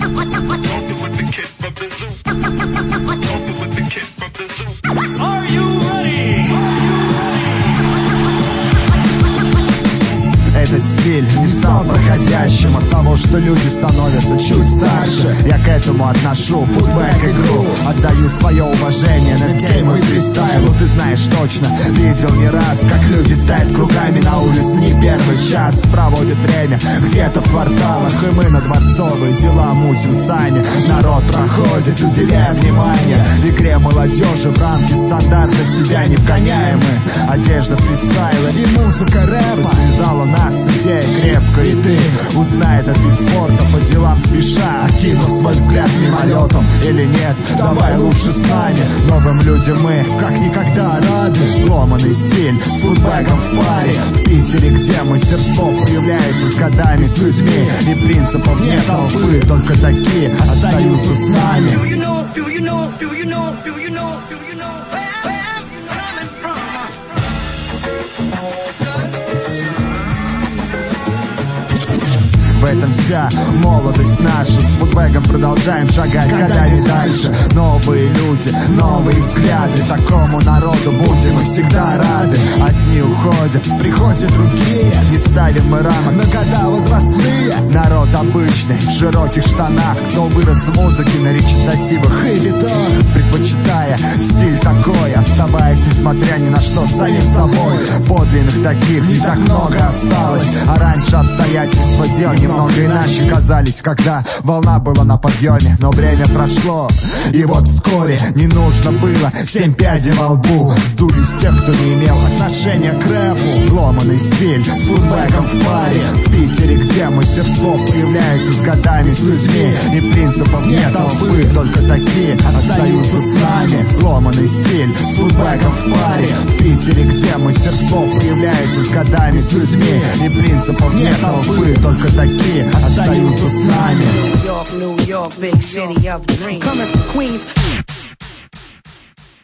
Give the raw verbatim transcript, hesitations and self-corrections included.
Этот стиль не стал проходящим от того, что люди становятся чуть старше. Я к этому отношу футбэк игру. Отдаю свое уважение нетгейму и фристайлу. Ты знаешь точно, видел не раз, как люди стоят кругами на улице не первый час. Проводят время где-то в кварталах, и мы на дворцовые дела мутим сами. Народ проходит, уделяя внимание игре молодежи в рамки стандартов, себя не вгоняем мы. Одежда фристайла и музыка рэпа связала нас идея крепко, и ты узнай этот вид спорта по делам спеша, окинув свой взгляд мимолетом или нет. Давай лучше с нами, новым людям мы как никогда рады. Ломаный стиль с футбэком в паре в Питере, где мастерство появляется с годами, с людьми и принципов нет толпы, только такие остаются с нами. В этом вся молодость наша. С футбэком продолжаем шагать годами дальше. Новые люди, новые взгляды. Такому народу будем мы всегда рады. Одни уходят, приходят другие. Не ставим мы рамок на года возрастные. Народ обычный, в широких штанах, кто вырос в музыке на речитативах и битах, предпочитая стиль такой, оставаясь, несмотря ни на что, самим собой. Подлинных таких не так много осталось, а раньше обстоятельства дел немного иначе казались, когда волна была на подъеме. Но время прошло, и вот вскоре не нужно было семь пядей во лбу. Сдулись те, кто не имел отношения к рэпу. Ломаный стиль с футбэком в паре в Питере, где мастерство появляется с годами, с людьми и принципов нет толпы, только такие остаются с нами. Ломаный стиль с футбэком в паре в Питере, где мастерство появляется с годами, с людьми и принципов нет толпы, только такие остаются с нами. New York, New York, big city of dreams. Coming from Queens.